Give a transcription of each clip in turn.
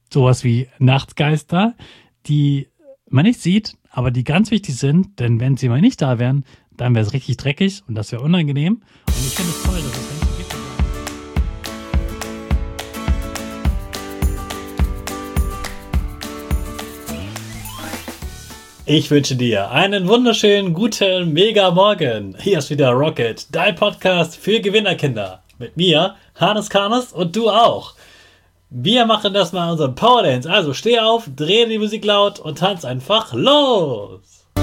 sowas wie Nachtgeister, die man nicht sieht, aber die ganz wichtig sind, denn wenn sie mal nicht da wären, dann wäre es richtig dreckig und das wäre unangenehm. Und ich finde es toll, dass es Menschen gibt. Ich wünsche dir einen wunderschönen, guten, mega Morgen. Hier ist wieder Rocket, dein Podcast für Gewinnerkinder. Mit mir, Hannes Karnes und du auch. Wir machen das mal unseren Power Dance. Also steh auf, dreh die Musik laut und tanz einfach los.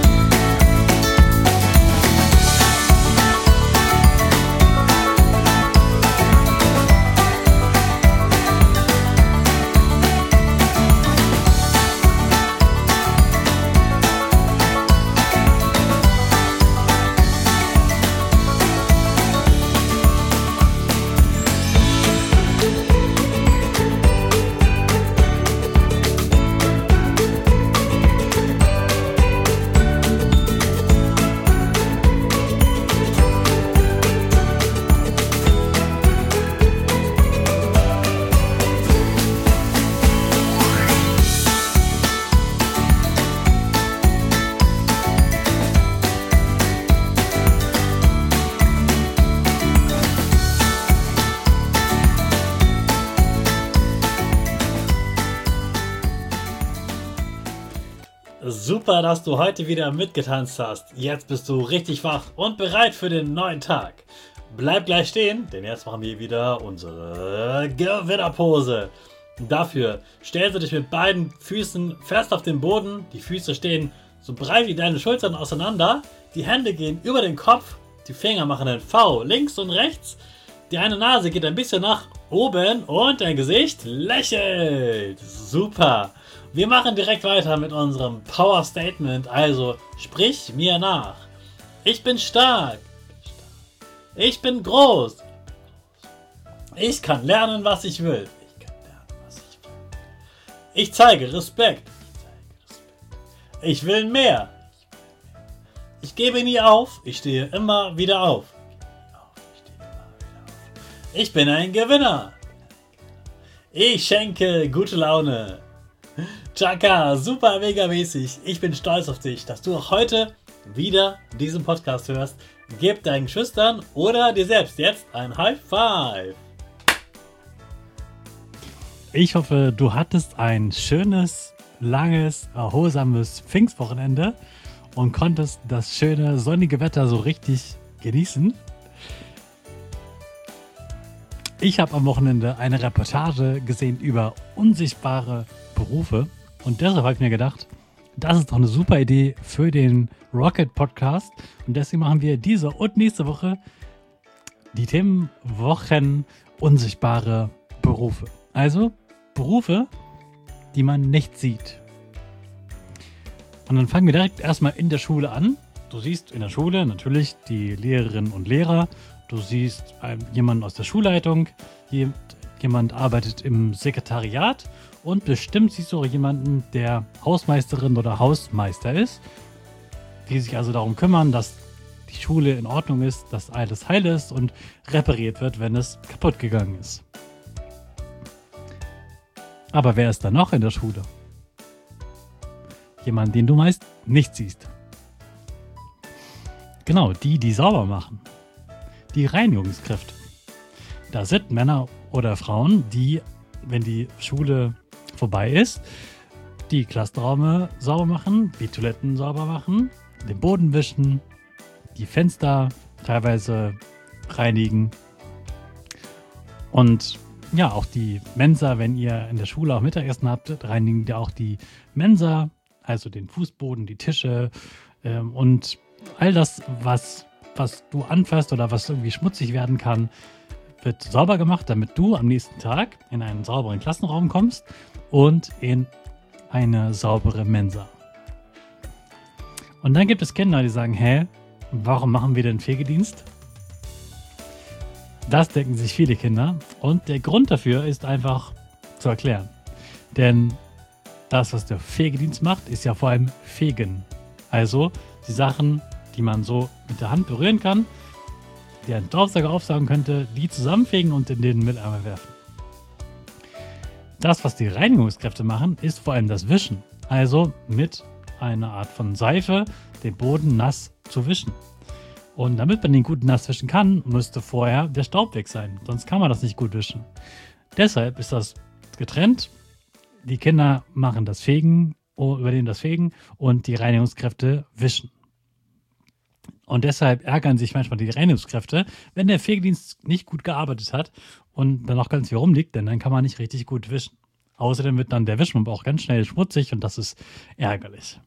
Super, dass du heute wieder mitgetanzt hast. Jetzt bist du richtig wach und bereit für den neuen Tag. Bleib gleich stehen, denn jetzt machen wir wieder unsere Gewinnerpose. Dafür stellst du dich mit beiden Füßen fest auf den Boden. Die Füße stehen so breit wie deine Schultern auseinander. Die Hände gehen über den Kopf. Die Finger machen ein V links und rechts. Die eine Nase geht ein bisschen nach oben und dein Gesicht lächelt. Super. Wir machen direkt weiter mit unserem Power Statement, also sprich mir nach. Ich bin stark. Ich bin groß. Ich kann lernen, was ich will. Ich zeige Respekt. Ich will mehr. Ich gebe nie auf. Ich stehe immer wieder auf. Ich bin ein Gewinner. Ich schenke gute Laune. Chaka, super mega mäßig. Ich bin stolz auf dich, dass du auch heute wieder diesen Podcast hörst. Gib deinen Geschwistern oder dir selbst jetzt ein High Five. Ich hoffe, du hattest ein schönes, langes, erholsames Pfingstwochenende und konntest das schöne, sonnige Wetter so richtig genießen. Ich habe am Wochenende eine Reportage gesehen über unsichtbare Berufe und deshalb habe ich mir gedacht, das ist doch eine super Idee für den Rocket Podcast und deswegen machen wir diese und nächste Woche die Themenwochen unsichtbare Berufe. Also Berufe, die man nicht sieht. Und dann fangen wir direkt erstmal in der Schule an. Du siehst in der Schule natürlich die Lehrerinnen und Lehrer, du siehst jemanden aus der Schulleitung, jemand arbeitet im Sekretariat und bestimmt siehst du auch jemanden, der Hausmeisterin oder Hausmeister ist, die sich also darum kümmern, dass die Schule in Ordnung ist, dass alles heil ist und repariert wird, wenn es kaputt gegangen ist. Aber wer ist da noch in der Schule? Jemand, den du meist nicht siehst. Genau, die sauber machen. Die Reinigungskräfte. Da sind Männer oder Frauen, die, wenn die Schule vorbei ist, die Klassenräume sauber machen, die Toiletten sauber machen, den Boden wischen, die Fenster teilweise reinigen und ja, auch die Mensa, wenn ihr in der Schule auch Mittagessen habt, reinigen die auch die Mensa, also den Fußboden, die Tische und all das, was du anfasst oder was irgendwie schmutzig werden kann, wird sauber gemacht, damit du am nächsten Tag in einen sauberen Klassenraum kommst und in eine saubere Mensa. Und dann gibt es Kinder, die sagen, warum machen wir denn Pflegedienst? Das denken sich viele Kinder und der Grund dafür ist einfach zu erklären. Denn das, was der Pflegedienst macht, ist ja vor allem Fegen. Also die Sachen, die man so mit der Hand berühren kann, die ein Staubsauger aufsaugen könnte, die zusammenfegen und in den Mülleimer werfen. Das, was die Reinigungskräfte machen, ist vor allem das Wischen. Also mit einer Art von Seife den Boden nass zu wischen. Und damit man den gut nass wischen kann, müsste vorher der Staub weg sein. Sonst kann man das nicht gut wischen. Deshalb ist das getrennt. Die Kinder machen das Fegen, übernehmen das Fegen und die Reinigungskräfte wischen. Und deshalb ärgern sich manchmal die Reinigungskräfte, wenn der Fegedienst nicht gut gearbeitet hat und dann auch ganz viel rumliegt, denn dann kann man nicht richtig gut wischen. Außerdem wird dann der Wischmopp auch ganz schnell schmutzig und das ist ärgerlich.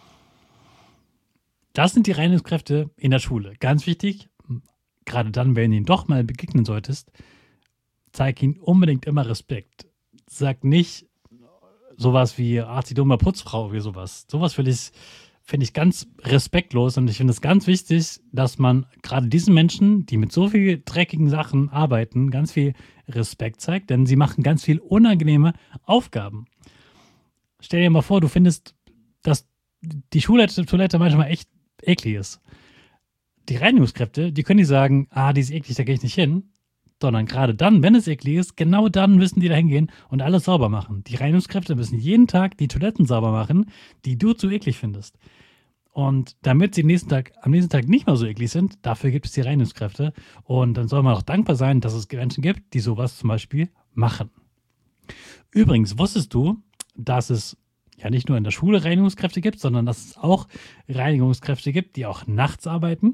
Das sind die Reinigungskräfte in der Schule. Ganz wichtig, gerade dann, wenn du ihnen doch mal begegnen solltest, zeig ihnen unbedingt immer Respekt. Sag nicht sowas wie, ach, die dumme Putzfrau oder sowas. Sowas finde ich ganz respektlos und ich finde es ganz wichtig, dass man gerade diesen Menschen, die mit so viel dreckigen Sachen arbeiten, ganz viel Respekt zeigt, denn sie machen ganz viel unangenehme Aufgaben. Stell dir mal vor, du findest, dass die Schultoilette manchmal echt eklig ist. Die Reinigungskräfte, die können nicht sagen, die ist eklig, da gehe ich nicht hin, sondern gerade dann, wenn es eklig ist, genau dann müssen die da hingehen und alles sauber machen. Die Reinigungskräfte müssen jeden Tag die Toiletten sauber machen, die du zu eklig findest. Und damit sie am nächsten Tag nicht mehr so eklig sind, dafür gibt es die Reinigungskräfte. Und dann soll man auch dankbar sein, dass es Menschen gibt, die sowas zum Beispiel machen. Übrigens, wusstest du, dass es ja nicht nur in der Schule Reinigungskräfte gibt, sondern dass es auch Reinigungskräfte gibt, die auch nachts arbeiten?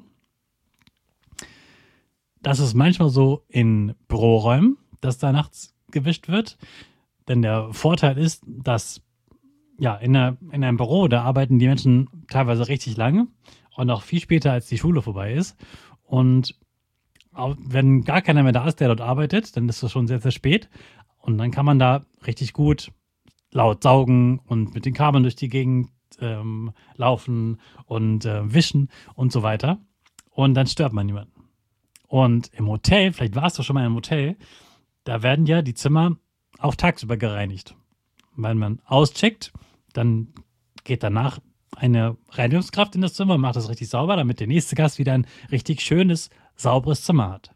Das ist manchmal so in Büroräumen, dass da nachts gewischt wird. Denn der Vorteil ist, dass in einem Büro, da arbeiten die Menschen teilweise richtig lange und auch viel später, als die Schule vorbei ist. Und wenn gar keiner mehr da ist, der dort arbeitet, dann ist es schon sehr, sehr spät. Und dann kann man da richtig gut laut saugen und mit den Kabeln durch die Gegend laufen und wischen und so weiter. Und dann stört man niemanden. Und im Hotel, vielleicht warst du schon mal im Hotel, da werden ja die Zimmer auch tagsüber gereinigt. Wenn man auscheckt, dann geht danach eine Reinigungskraft in das Zimmer und macht das richtig sauber, damit der nächste Gast wieder ein richtig schönes, sauberes Zimmer hat.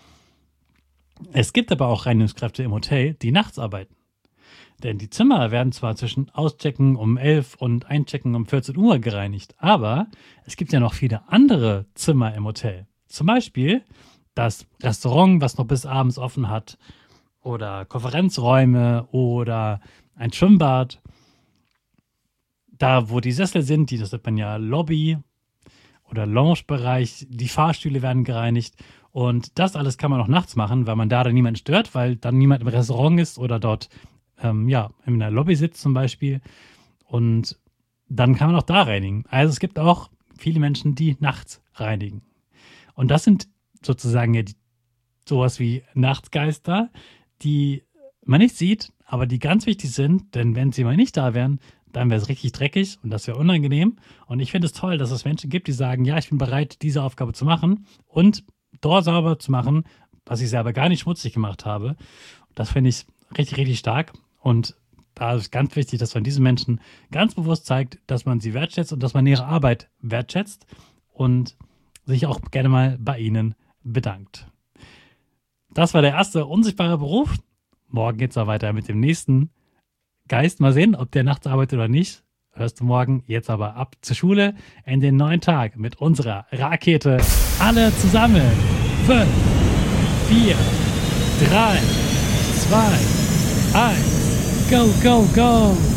Es gibt aber auch Reinigungskräfte im Hotel, die nachts arbeiten. Denn die Zimmer werden zwar zwischen Auschecken um 11 und Einchecken um 14 Uhr gereinigt, aber es gibt ja noch viele andere Zimmer im Hotel. Zum Beispiel das Restaurant, was noch bis abends offen hat, oder Konferenzräume oder ein Schwimmbad. Da, wo die Sessel sind, das nennt man ja Lobby oder Lounge-Bereich, die Fahrstühle werden gereinigt. Und das alles kann man auch nachts machen, weil man da dann niemanden stört, weil dann niemand im Restaurant ist oder dort in der Lobby sitzt zum Beispiel. Und dann kann man auch da reinigen. Also es gibt auch viele Menschen, die nachts reinigen. Und das sind sozusagen ja sowas wie Nachtgeister, die man nicht sieht, aber die ganz wichtig sind, denn wenn sie mal nicht da wären, dann wäre es richtig dreckig und das wäre unangenehm. Und ich finde es toll, dass es Menschen gibt, die sagen, ja, ich bin bereit, diese Aufgabe zu machen und dort sauber zu machen, was ich selber gar nicht schmutzig gemacht habe. Das finde ich richtig, richtig stark. Und da ist ganz wichtig, dass man diesen Menschen ganz bewusst zeigt, dass man sie wertschätzt und dass man ihre Arbeit wertschätzt und sich auch gerne mal bei ihnen bedankt. Das war der erste unsichtbare Beruf. Morgen geht es auch weiter mit dem nächsten Geist. Mal sehen, ob der nachts arbeitet oder nicht. Hörst du morgen. Jetzt aber ab zur Schule in den neuen Tag mit unserer Rakete. Alle zusammen. 5, 4, 3, 2, 1. Go, go, go.